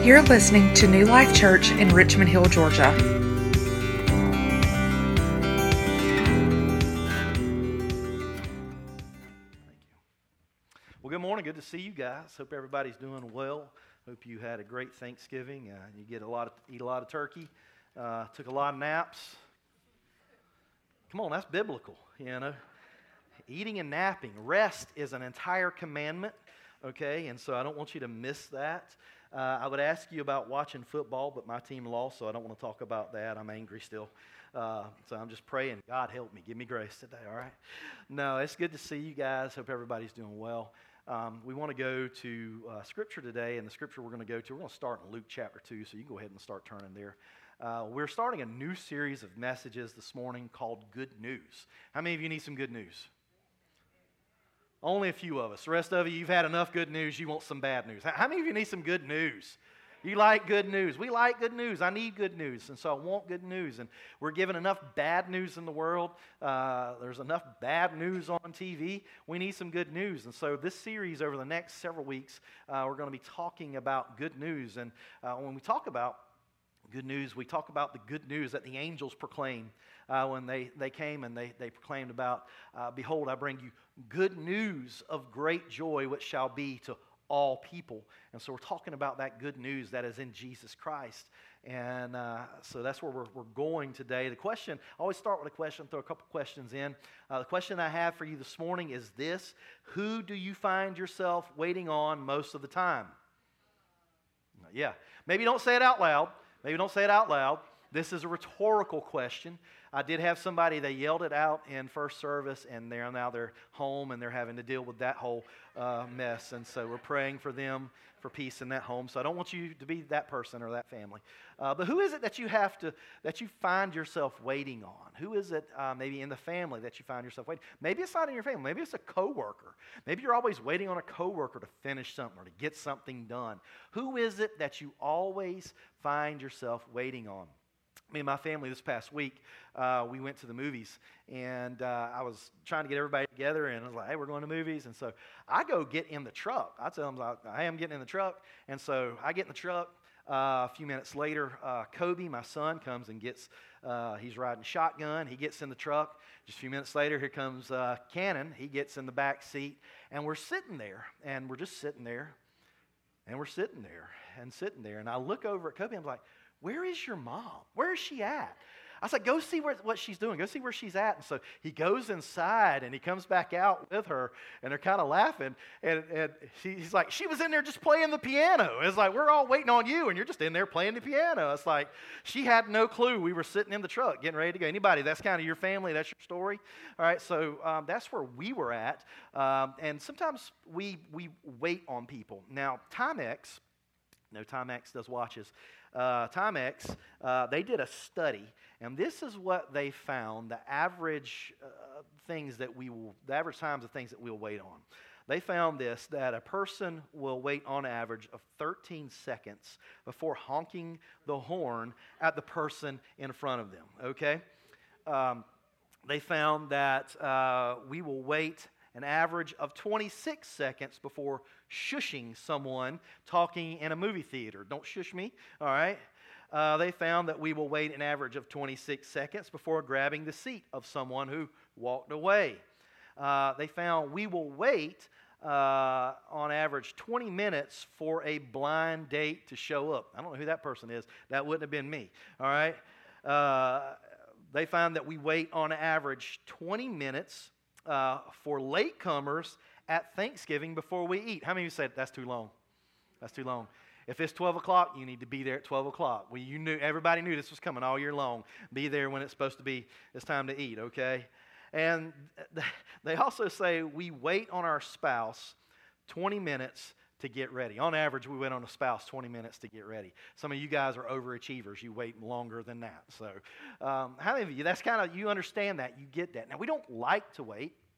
You're listening to New Life Church in Richmond Hill, Georgia. Well, good morning. Good to see you guys. Hope everybody's doing well. Hope you had a great Thanksgiving. You eat a lot of turkey. Took a lot of naps. Come on, that's biblical. Eating and napping. Rest is an entire commandment. Okay, and so I don't want you to miss that. I would ask you about watching football, but my team lost, so I don't want to talk about that. I'm angry still. So I'm just praying, God help me. Give me grace today, all right? No, it's good to see you guys. Hope everybody's doing well. We want to go to Scripture today, and the Scripture we're going to go to, we're going to start in Luke chapter 2, so you can go ahead and start turning there. We're starting a new series of messages this morning called Good News. How many of you need some good news? Only a few of us. The rest of you, you've had enough good news, you want some bad news. How many of you need some good news? You like good news. We like good news. I need good news, and so I want good news. And we're given enough bad news in the world. There's enough bad news on TV. We need some good news. And so this series over the next several weeks, we're going to be talking about good news. And when we talk about good news, we talk about the good news that the angels proclaimed when they came and they proclaimed about, behold, I bring you good news of great joy, which shall be to all people. And so we're talking about that good news that is in Jesus Christ. And so that's where we're going today. The question, I always start with a question, throw a couple questions in. The question I have for you this morning is this: who do you find yourself waiting on most of the time? Yeah, maybe don't say it out loud. Maybe don't say it out loud. This is a rhetorical question. I did have somebody, they yelled it out in first service, and they're home, and they're having to deal with that whole mess. And so we're praying for them for peace in that home. So I don't want you to be that person or that family. But who is it that you find yourself waiting on? Who is it maybe in the family that you find yourself waiting? Maybe it's not in your family. Maybe it's a coworker. Maybe you're always waiting on a coworker to finish something or to get something done. Who is it that you always find yourself waiting on? Me and my family this past week, we went to the movies, and I was trying to get everybody together, and I was like, hey, we're going to movies. And so I go get in the truck. I tell them, I am getting in the truck. And so I get in the truck. A few minutes later, Kobe, my son, comes and gets, he's riding shotgun. He gets in the truck. Just a few minutes later, here comes Cannon. He gets in the back seat, and we're sitting there, and we're just sitting there, and we're sitting there, and sitting there. And I look over at Kobe, and I'm like, where is your mom? Where is she at? I was like, go see what she's doing. Go see where she's at. And so he goes inside, and he comes back out with her, and they're kind of laughing. And he's like, she was in there just playing the piano. It's like, we're all waiting on you, and you're just in there playing the piano. It's like, she had no clue we were sitting in the truck getting ready to go. Anybody, that's kind of your family, that's your story. All right, so that's where we were at. And sometimes we wait on people. Now, Timex does watches. Timex, they did a study, and this is what they found: the average times of things that we'll wait on. They found this, that a person will wait on average of 13 seconds before honking the horn at the person in front of them. Okay, they found that we will wait an average of 26 seconds before shushing someone talking in a movie theater. Don't shush me, all right? They found that we will wait an average of 26 seconds before grabbing the seat of someone who walked away. They found we will wait on average 20 minutes for a blind date to show up. I don't know who that person is. That wouldn't have been me, all right? They found that we wait on average 20 minutes for latecomers at Thanksgiving before we eat. How many of you said that's too long? That's too long. If it's 12 o'clock, you need to be there at 12 o'clock. Well, everybody knew this was coming all year long. Be there when it's supposed to be, it's time to eat, okay? And they also say we wait on our spouse 20 minutes to get ready. On average, we wait on a spouse 20 minutes to get ready. Some of you guys are overachievers. You wait longer than that. So how many of you, that's kind of, you understand that, you get that. Now, we don't like to wait.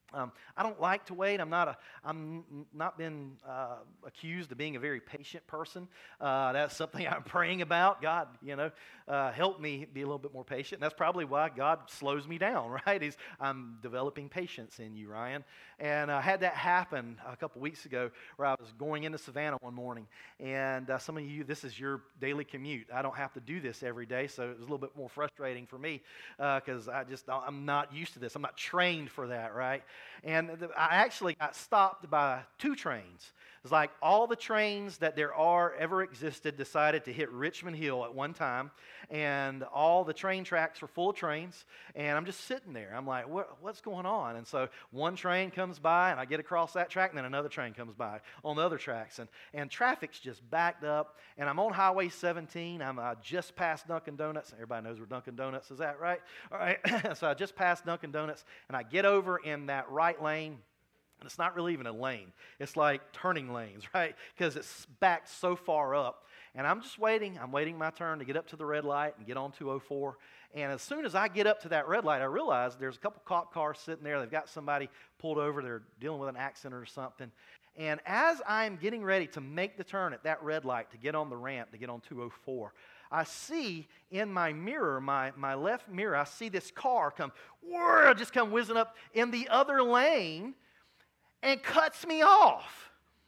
I don't like to wait. I'm not been accused of being a very patient person. That's something I'm praying about. God, help me be a little bit more patient. And that's probably why God slows me down, right? I'm developing patience in you, Ryan. And I had that happen a couple weeks ago where I was going into Savannah one morning. And some of you, this is your daily commute. I don't have to do this every day, so it was a little bit more frustrating for me because I'm not used to this. I'm not trained for that, right? And I actually got stopped by 2 trains. It's like all the trains that there ever existed decided to hit Richmond Hill at one time, and all the train tracks were full of trains, and I'm just sitting there. I'm like, what's going on? And so one train comes by, and I get across that track, and then another train comes by on the other tracks, and traffic's just backed up, and I'm on Highway 17. I'm just past Dunkin' Donuts. Everybody knows where Dunkin' Donuts is at, right? All right, so I just passed Dunkin' Donuts, and I get over in that right lane. And it's not really even a lane. It's like turning lanes, right? Because it's backed so far up. And I'm just waiting. I'm waiting my turn to get up to the red light and get on 204. And as soon as I get up to that red light, I realize there's a couple cop cars sitting there. They've got somebody pulled over. They're dealing with an accident or something. And as I'm getting ready to make the turn at that red light to get on the ramp, to get on 204, I see in my mirror, my left mirror, I see this car just come whizzing up in the other lane and cuts me off.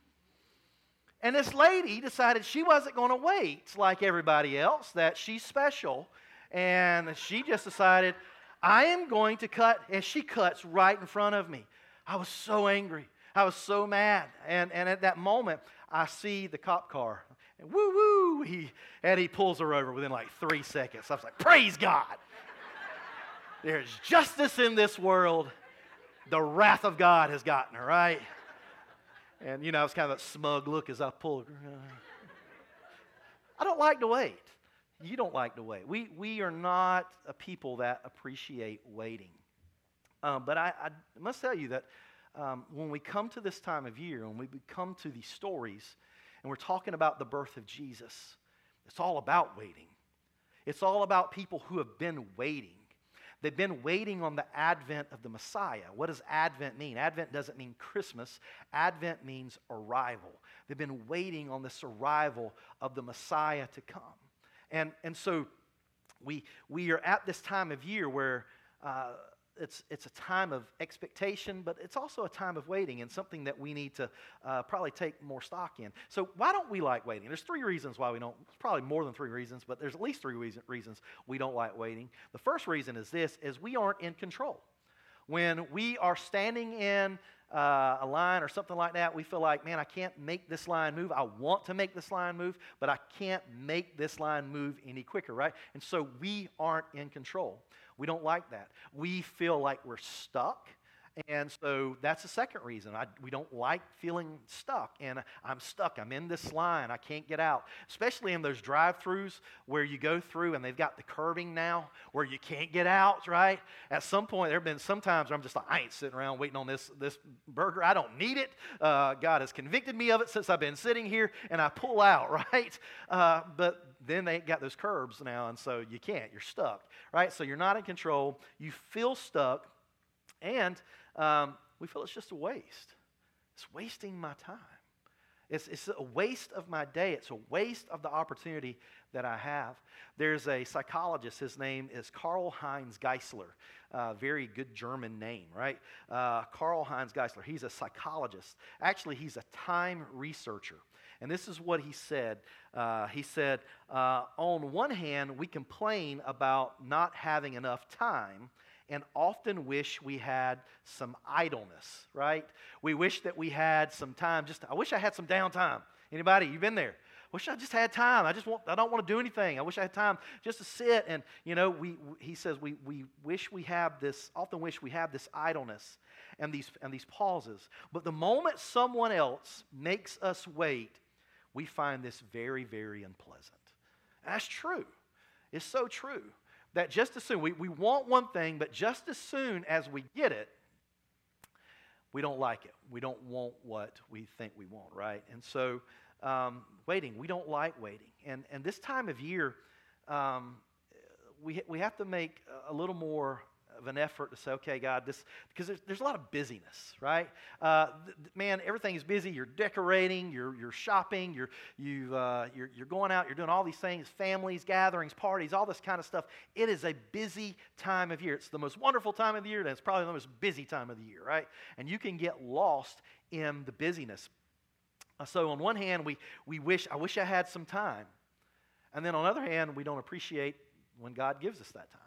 And this lady decided she wasn't going to wait like everybody else, that she's special. And she just decided, I am going to cut, and she cuts right in front of me. I was so angry. I was so mad. And at that moment, I see the cop car. And woo-woo, he pulls her over within like 3 seconds. I was like, praise God. There's justice in this world. The wrath of God has gotten her, right? And, it was kind of a smug look as I pulled her. I don't like to wait. You don't like to wait. We are not a people that appreciate waiting. But I must tell you that when we come to this time of year, when we come to these stories, and we're talking about the birth of Jesus, it's all about waiting. It's all about people who have been waiting. They've been waiting on the advent of the Messiah. What does Advent mean? Advent doesn't mean Christmas. Advent means arrival. They've been waiting on this arrival of the Messiah to come. And so we are at this time of year where it's a time of expectation, but it's also a time of waiting, and something that we need to probably take more stock in. So why don't we like waiting? There's 3 reasons why we don't. It's probably more than 3 reasons, but there's at least 3 reasons we don't like waiting. The first reason is we aren't in control. When we are standing in a line or something like that, we feel like, man, I can't make this line move. I want to make this line move, but I can't make this line move any quicker, right? And so we aren't in control. We don't like that. We feel like we're stuck. And so that's the second reason. We don't like feeling stuck. And I'm stuck. I'm in this line. I can't get out. Especially in those drive-thrus where you go through and they've got the curbing now where you can't get out, right? At some point, there have been some times where I'm just like, I ain't sitting around waiting on this burger. I don't need it. God has convicted me of it since I've been sitting here, and I pull out, right? But then they got those curbs now, and so you can't. You're stuck, right? So you're not in control. You feel stuck, and we feel it's just a waste. It's wasting my time. It's a waste of my day. It's a waste of the opportunity that I have. There's a psychologist. His name is Karl-Heinz Geisler. Very good German name, right? Karl-Heinz Geisler. He's a psychologist. Actually, he's a time researcher. And this is what he said. He said, on one hand, we complain about not having enough time and often wish we had some idleness, right? We wish that we had some time. I wish I had some downtime. Anybody? You've been there. Wish I just had time. I don't want to do anything. I wish I had time just to sit. And, he says we wish we have this, often wish we have this idleness and these pauses. But the moment someone else makes us wait, we find this very, very unpleasant. And that's true. It's so true. That just as soon, we want one thing, but just as soon as we get it, we don't like it. We don't want what we think we want, right? And so, waiting, we don't like waiting. And this time of year, we have to make a little more of an effort to say, okay, God, this, because there's a lot of busyness, right? Man, everything is busy. You're decorating, you're shopping, you're going out, you're doing all these things, families, gatherings, parties, all this kind of stuff. It is a busy time of year. It's the most wonderful time of the year, and it's probably the most busy time of the year, right? And you can get lost in the busyness. So on one hand, I wish I had some time. And then on the other hand, we don't appreciate when God gives us that time.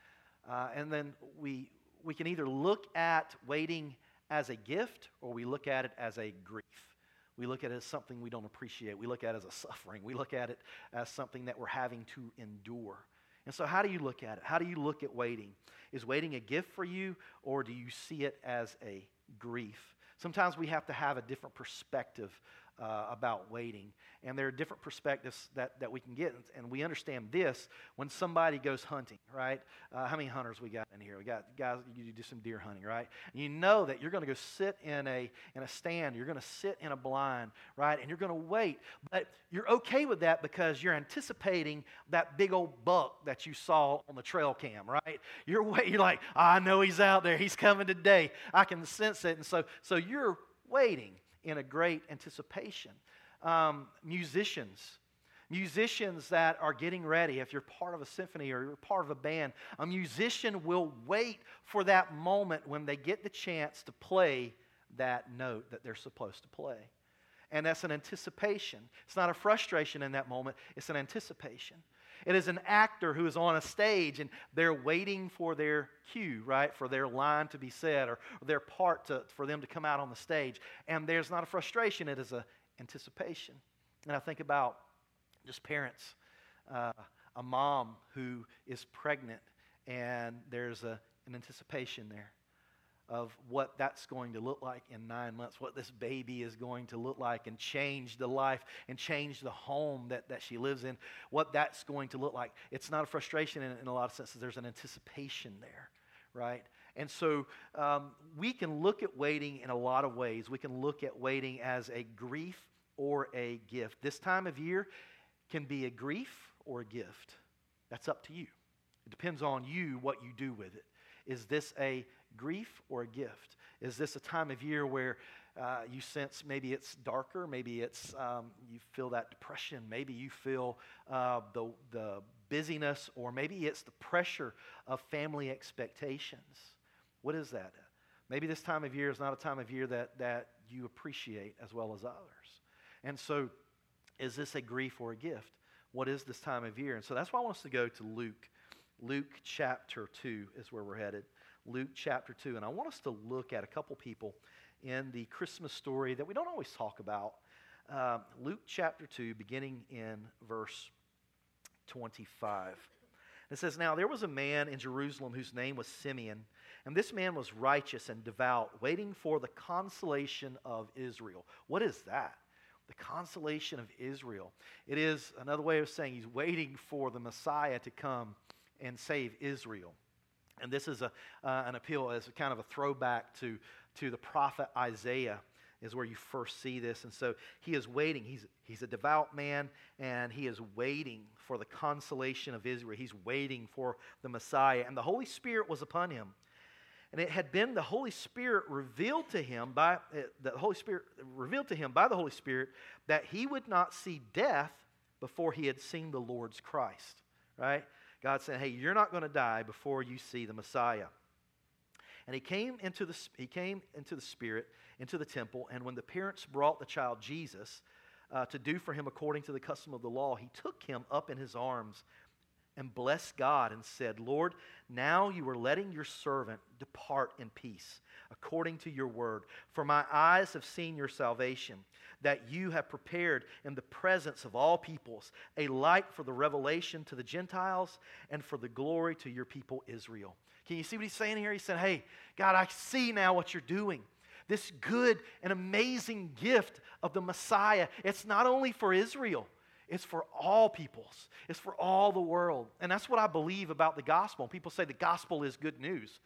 And then we can either look at waiting as a gift or we look at it as a grief. We look at it as something we don't appreciate. We look at it as a suffering. We look at it as something that we're having to endure. And so how do you look at it? How do you look at waiting? Is waiting a gift for you, or do you see it as a grief? Sometimes we have to have a different perspective about waiting. And there are different perspectives that we can get. And we understand this when somebody goes hunting, right? How many hunters we got in here? We got guys, you do some deer hunting, right? And you know that you're going to go sit in a stand. You're going to sit in a blind, right? And you're going to wait. But you're okay with that because you're anticipating that big old buck that you saw on the trail cam, right? You're like, I know he's out there. He's coming today. I can sense it. And so you're waiting in a great anticipation. Musicians that are getting ready, if you're part of a symphony or you're part of a band, a musician will wait for that moment when they get the chance to play that note that they're supposed to play. And that's an anticipation. It's not a frustration in that moment, it's an anticipation. It is an actor who is on a stage and they're waiting for their cue, right? For their line to be said or their part for them to come out on the stage. And there's not a frustration, it is an anticipation. And I think about just parents, a mom who is pregnant and there's an anticipation there of what that's going to look like in 9 months, what this baby is going to look like and change the life and change the home that she lives in, what that's going to look like. It's not a frustration in a lot of senses. There's an anticipation there, right? And so we can look at waiting in a lot of ways. We can look at waiting as a grief or a gift. This time of year can be a grief or a gift. That's up to you. It depends on you what you do with it. Is this a grief or a gift? Is this a time of year where you sense maybe it's darker, maybe it's you feel that depression, maybe you feel the busyness, or maybe it's the pressure of family expectations? What is that? Maybe this time of year is not a time of year that you appreciate as well as others. And so is this a grief or a gift? What is this time of year? And so that's why I want us to go to Luke. Luke chapter 2 is where we're headed. Luke chapter 2. And I want us to look at a couple people in the Christmas story that we don't always talk about. Luke chapter 2, beginning in verse 25. It says, "Now there was a man in Jerusalem whose name was Simeon, and this man was righteous and devout, waiting for the consolation of Israel." What is that? The consolation of Israel. It is another way of saying he's waiting for the Messiah to come and save Israel. And this is an appeal as a kind of a throwback to the prophet Isaiah, is where you first see this. And so he is waiting. He's a devout man, and he is waiting for the consolation of Israel. He's waiting for the Messiah. And the Holy Spirit was upon him. And it had been the Holy Spirit revealed to him by the Holy Spirit that he would not see death before he had seen the Lord's Christ. Right? God said, "Hey, you're not going to die before you see the Messiah." And he came into the Spirit, into the temple, and when the parents brought the child Jesus to do for him according to the custom of the law, he took him up in his arms and blessed God and said, "Lord, now you are letting your servant depart in peace, according to your word. For my eyes have seen your salvation, that you have prepared in the presence of all peoples a light for the revelation to the Gentiles and for the glory to your people Israel." Can you see what he's saying here? He said, "Hey, God, I see now what you're doing. This good and amazing gift of the Messiah, it's not only for Israel, it's for all peoples. It's for all the world." And that's what I believe about the gospel. People say the gospel is good news.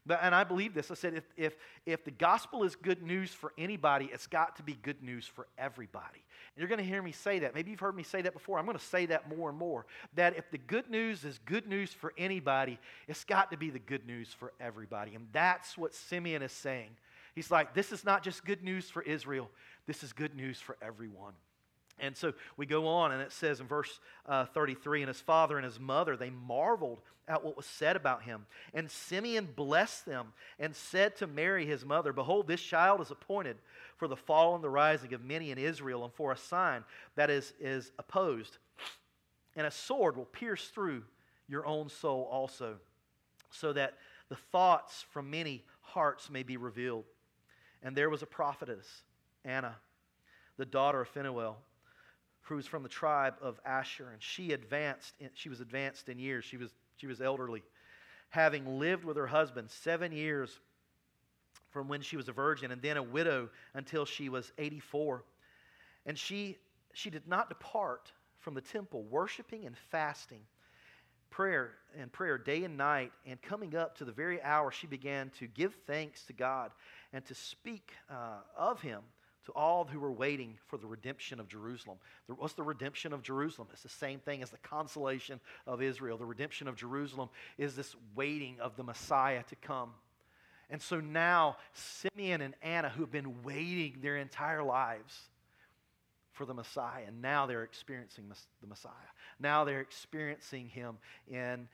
And I believe this. I said, if the gospel is good news for anybody, it's got to be good news for everybody. And you're going to hear me say that. Maybe you've heard me say that before. I'm going to say that more and more. That if the good news is good news for anybody, it's got to be the good news for everybody. And that's what Simeon is saying. He's like, this is not just good news for Israel. This is good news for everyone. And so we go on, and it says in verse 33, and his father and his mother, they marveled at what was said about him. And Simeon blessed them and said to Mary his mother, behold, this child is appointed for the fall and the rising of many in Israel, and for a sign that is opposed. And a sword will pierce through your own soul also, so that the thoughts from many hearts may be revealed. And there was a prophetess, Anna, the daughter of Phanuel, who was from the tribe of Asher, and she was advanced in years. She was elderly, having lived with her husband 7 years from when she was a virgin, and then a widow until she was 84. And she did not depart from the temple, worshiping and fasting, prayer day and night, and coming up to the very hour she began to give thanks to God and to speak of him to all who were waiting for the redemption of Jerusalem. What's the redemption of Jerusalem? It's the same thing as the consolation of Israel. The redemption of Jerusalem is this waiting of the Messiah to come. And so now, Simeon and Anna, who have been waiting their entire lives for the Messiah, and now they're experiencing the Messiah. Now they're experiencing him. And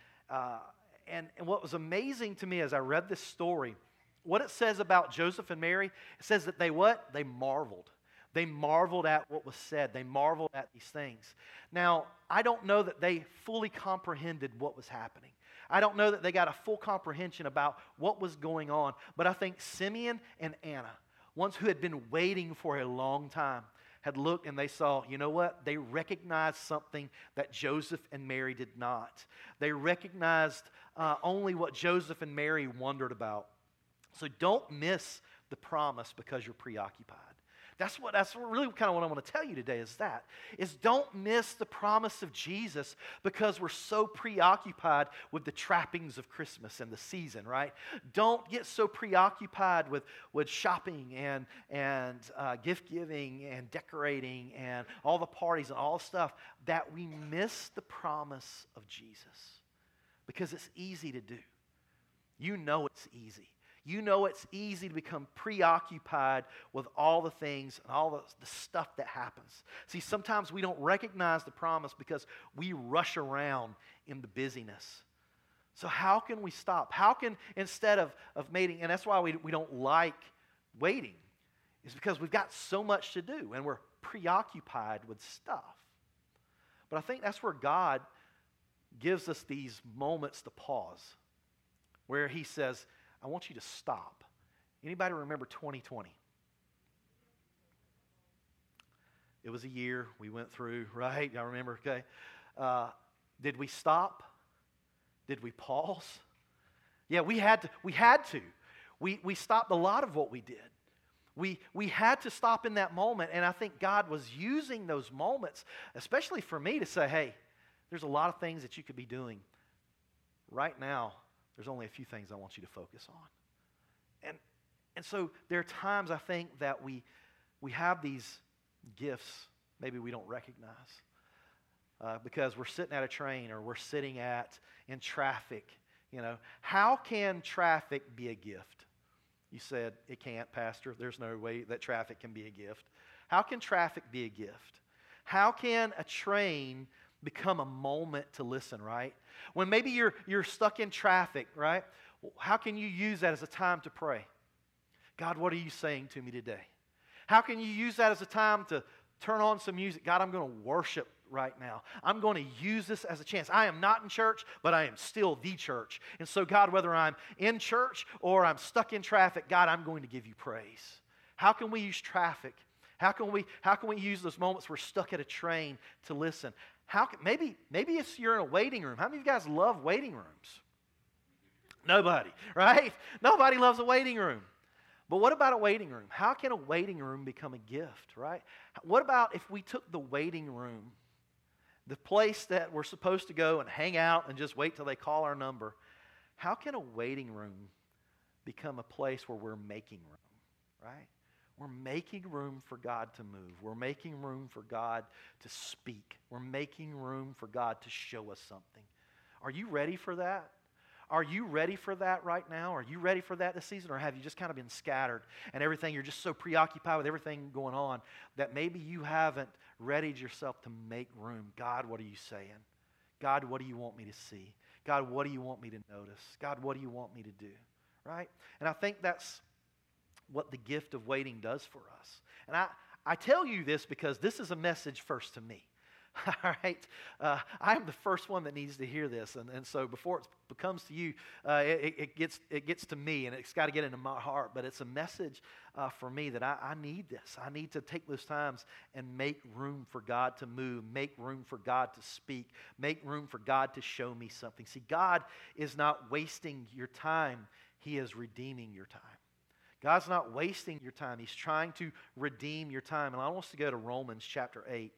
what was amazing to me as I read this story, what it says about Joseph and Mary, it says that they what? They marveled. They marveled at what was said. They marveled at these things. Now, I don't know that they fully comprehended what was happening. I don't know that they got a full comprehension about what was going on. But I think Simeon and Anna, ones who had been waiting for a long time, had looked and they saw, you know what? They recognized something that Joseph and Mary did not. They recognized only what Joseph and Mary wondered about. So don't miss the promise because you're preoccupied. That's really kind of what I want to tell you today is don't miss the promise of Jesus because we're so preoccupied with the trappings of Christmas and the season, right? Don't get so preoccupied with shopping and gift giving and decorating and all the parties and all the stuff that we miss the promise of Jesus because it's easy to do. You know it's easy. You know it's easy to become preoccupied with all the things and all the stuff that happens. See, sometimes we don't recognize the promise because we rush around in the busyness. So how can we stop? How can, instead of waiting, and that's why we don't like waiting, is because we've got so much to do and we're preoccupied with stuff. But I think that's where God gives us these moments to pause, where he says, I want you to stop. Anybody remember 2020? It was a year we went through, right? Y'all remember, okay? Did we stop? Did we pause? Yeah, we had to. We stopped a lot of what we did. We had to stop in that moment, and I think God was using those moments, especially for me, to say, hey, there's a lot of things that you could be doing right now. There's only a few things I want you to focus on. And so there are times I think that we have these gifts maybe we don't recognize because we're sitting at a train or we're sitting in traffic. You know, how can traffic be a gift? You said it can't, Pastor. There's no way that traffic can be a gift. How can traffic be a gift? How can a train become a moment to listen, right? When maybe you're stuck in traffic, right? How can you use that as a time to pray? God, what are you saying to me today? How can you use that as a time to turn on some music? God, I'm going to worship right now. I'm going to use this as a chance. I am not in church, but I am still the church. And so, God, whether I'm in church or I'm stuck in traffic, God, I'm going to give you praise. How can we use traffic? How can we use those moments we're stuck at a train to listen? Maybe it's you're in a waiting room. How many of you guys love waiting rooms? Nobody, right? Nobody loves a waiting room. But what about a waiting room? How can a waiting room become a gift, right? What about if we took the waiting room, the place that we're supposed to go and hang out and just wait till they call our number, how can a waiting room become a place where we're making room, right? We're making room for God to move. We're making room for God to speak. We're making room for God to show us something. Are you ready for that? Are you ready for that right now? Are you ready for that this season? Or have you just kind of been scattered and everything, you're just so preoccupied with everything going on that maybe you haven't readied yourself to make room? God, what are you saying? God, what do you want me to see? God, what do you want me to notice? God, what do you want me to do? Right? And I think that's what the gift of waiting does for us. And I tell you this because this is a message first to me. All right? I'm the first one that needs to hear this. And so before it comes to you, it gets to me, and it's got to get into my heart. But it's a message for me that I need this. I need to take those times and make room for God to move, make room for God to speak, make room for God to show me something. See, God is not wasting your time. He is redeeming your time. God's not wasting your time. He's trying to redeem your time. And I want us to go to Romans chapter 8.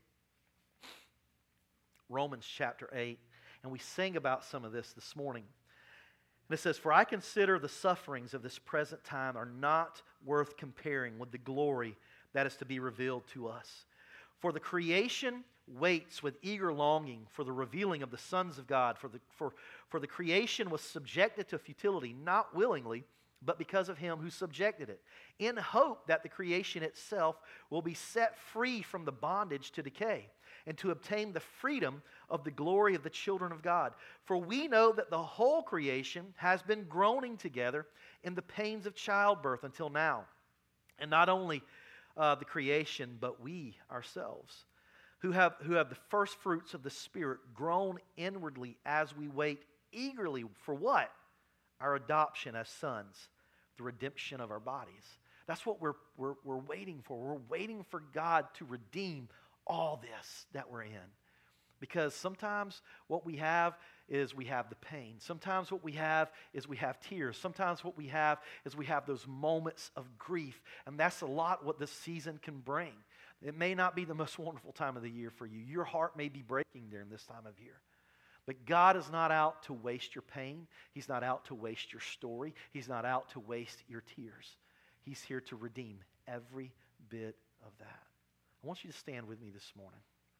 Romans chapter 8, and we sing about some of this morning. And it says, "For I consider the sufferings of this present time are not worth comparing with the glory that is to be revealed to us. For the creation waits with eager longing for the revealing of the sons of God. For the creation was subjected to futility, not willingly, but because of him who subjected it, in hope that the creation itself will be set free from the bondage to decay, and to obtain the freedom of the glory of the children of God. For we know that the whole creation has been groaning together in the pains of childbirth until now. And not only the creation, but we ourselves, who have the first fruits of the Spirit, groan inwardly as we wait eagerly for what? Our adoption as sons, the redemption of our bodies." That's what we're waiting for. We're waiting for God to redeem all this that we're in. Because sometimes what we have is we have the pain. Sometimes what we have is we have tears. Sometimes what we have is we have those moments of grief. And that's a lot what this season can bring. It may not be the most wonderful time of the year for you. Your heart may be breaking during this time of year. But God is not out to waste your pain. He's not out to waste your story. He's not out to waste your tears. He's here to redeem every bit of that. I want you to stand with me this morning.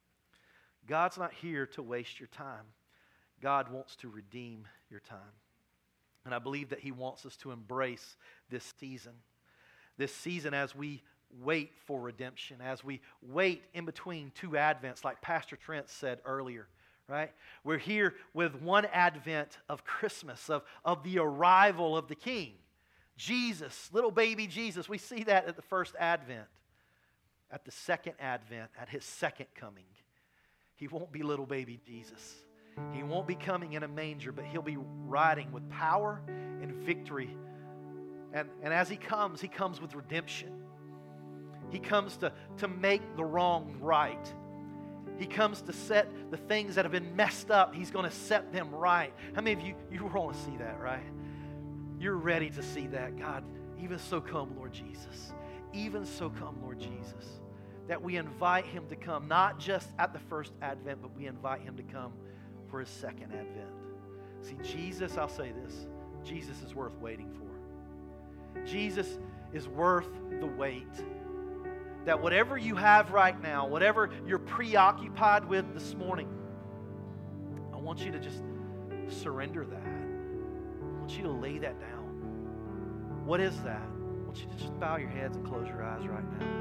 God's not here to waste your time. God wants to redeem your time. And I believe that He wants us to embrace this season. This season as we wait for redemption, as we wait in between two Advents, like Pastor Trent said earlier, right? We're here with one Advent of Christmas, of the arrival of the King. Jesus, little baby Jesus. We see that at the first Advent. At the second Advent, at His second coming, He won't be little baby Jesus. He won't be coming in a manger, but He'll be riding with power and victory. And as He comes with redemption. He comes to make the wrong right. He comes to set the things that have been messed up. He's going to set them right. How many of you want to see that, right? You're ready to see that. God, even so come, Lord Jesus. Even so come, Lord Jesus. That we invite Him to come, not just at the first Advent, but we invite Him to come for His second Advent. See, Jesus, I'll say this, Jesus is worth waiting for. Jesus is worth the wait. That whatever you have right now, whatever you're preoccupied with this morning, I want you to just surrender that. I want you to lay that down. What is that? I want you to just bow your heads and close your eyes right now.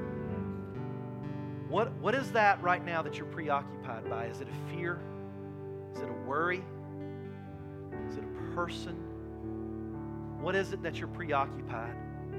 What is that right now that you're preoccupied by? Is it a fear? Is it a worry? Is it a person? What is it that you're preoccupied?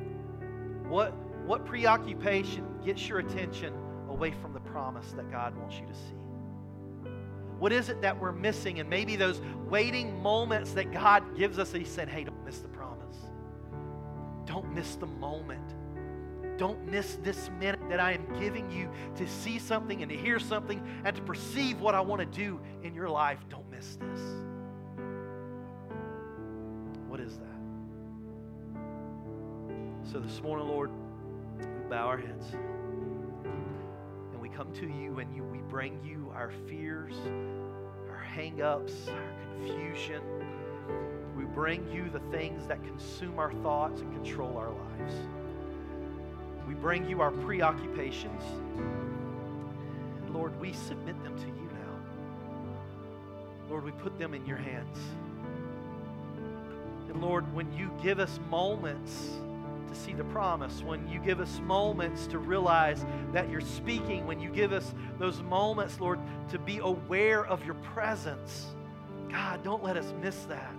What preoccupation gets your attention away from the promise that God wants you to see? What is it that we're missing? And maybe those waiting moments that God gives us, He's saying, hey, don't miss the promise. Don't miss the moment. Don't miss this minute that I am giving you to see something and to hear something and to perceive what I want to do in your life. Don't miss this. What is that? So this morning, Lord, we bow our heads and we come to you and we bring you our fears, our hang-ups, our confusion. We bring you the things that consume our thoughts and control our lives. We bring you our preoccupations. And Lord, we submit them to you now. Lord, we put them in your hands. And Lord, when you give us moments to see the promise, when you give us moments to realize that you're speaking, when you give us those moments, Lord, to be aware of your presence, God, don't let us miss that.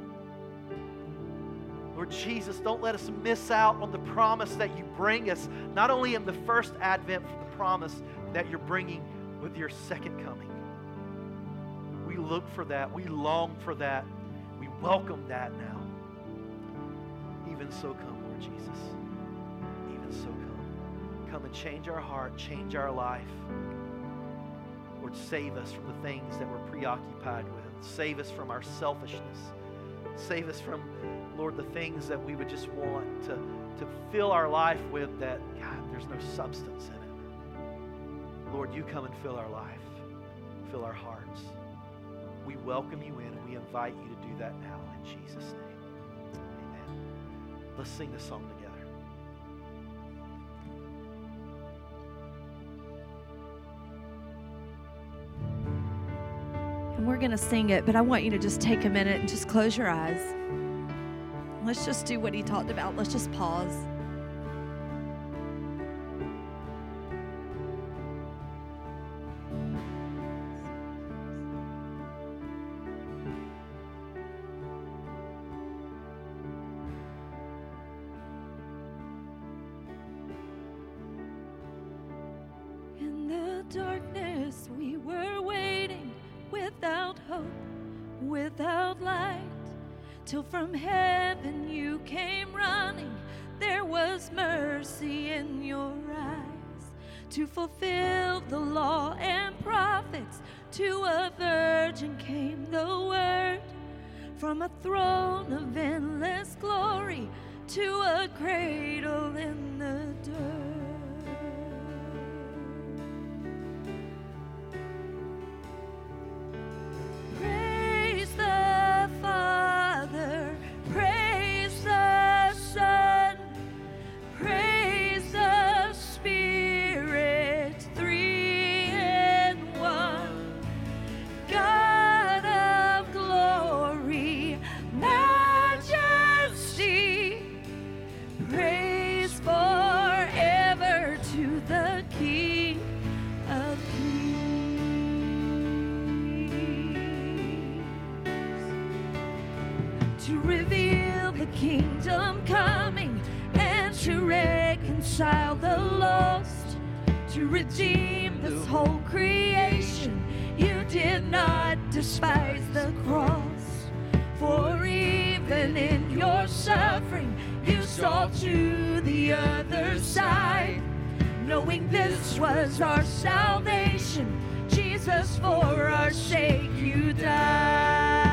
Lord Jesus, don't let us miss out on the promise that you bring us, not only in the first advent, but the promise that you're bringing with your second coming. We look for that. We long for that. We welcome that now. Even so come, Lord Jesus. Even so come. Come and change our heart, change our life. Lord, save us from the things that we're preoccupied with. Save us from our selfishness. Save us from, Lord, the things that we would just want to fill our life with that, God, there's no substance in it. Lord, you come and fill our life. Fill our hearts. We welcome you in and we invite you to do that now in Jesus' name. Amen. Let's sing this song together. And we're going to sing it, but I want you to just take a minute and just close your eyes. Let's just do what he talked about. Let's just pause. In the darkness we were waiting, without hope, without light, till from heaven you came running. There was mercy in your eyes to fulfill the law and prophets. To a virgin came the word, from a throne of endless glory to a cradle in the dirt. Kingdom coming and to reconcile the lost, to redeem this whole creation. You did not despise the cross, for even in your suffering you saw to the other side, knowing this was our salvation. Jesus, for our sake you died.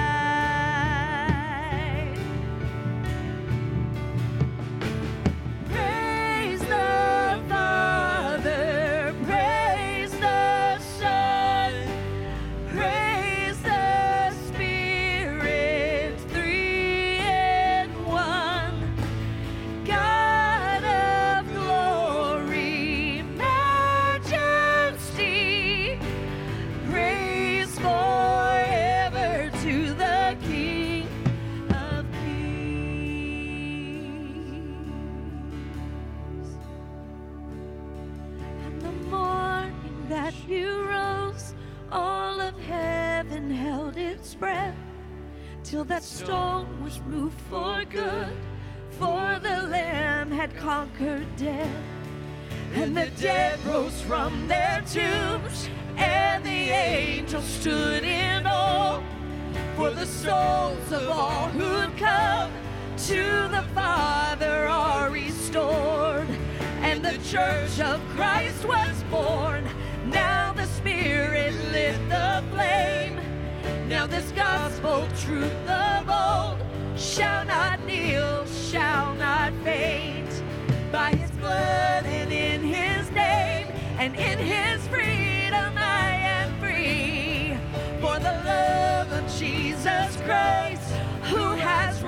Till that stone was moved for good, for the Lamb had conquered death. And the dead rose from their tombs, and the angels stood in awe, for the souls of all who'd come to the Father are restored. And the church of Christ was born. Now the Spirit lit the flame. Now this gospel truth of old shall not kneel, shall not faint. By his blood and in his name, and in his freedom I am free. For the love of Jesus Christ, who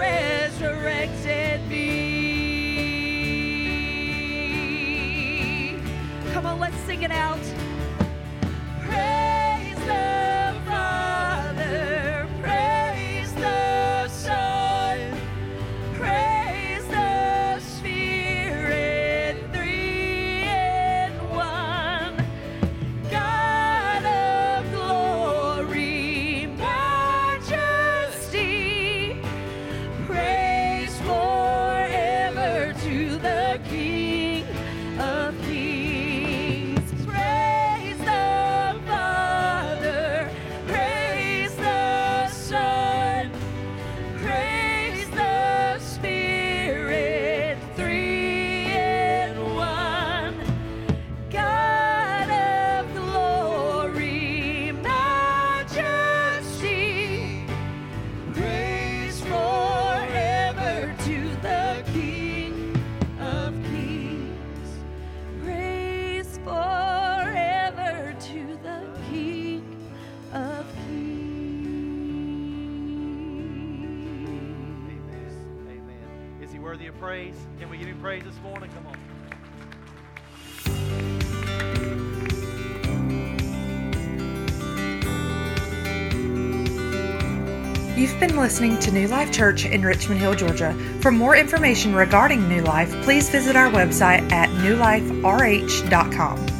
resurrected me. Come on, let's sing it out. Praise the Father, praise the Son, praise the Spirit, three in one. God of glory, majesty, praise forever to the King of Kings. Praise the Father, praise the Son, praise the Spirit, three in one. God of glory, majesty, praise forever to the King of Kings. Praise forever to the King of Kings. Amen. Is he worthy of praise? Can we give him praise this morning? Come on. You've been listening to New Life Church in Richmond Hill, Georgia. For more information regarding New Life, please visit our website at newliferh.com.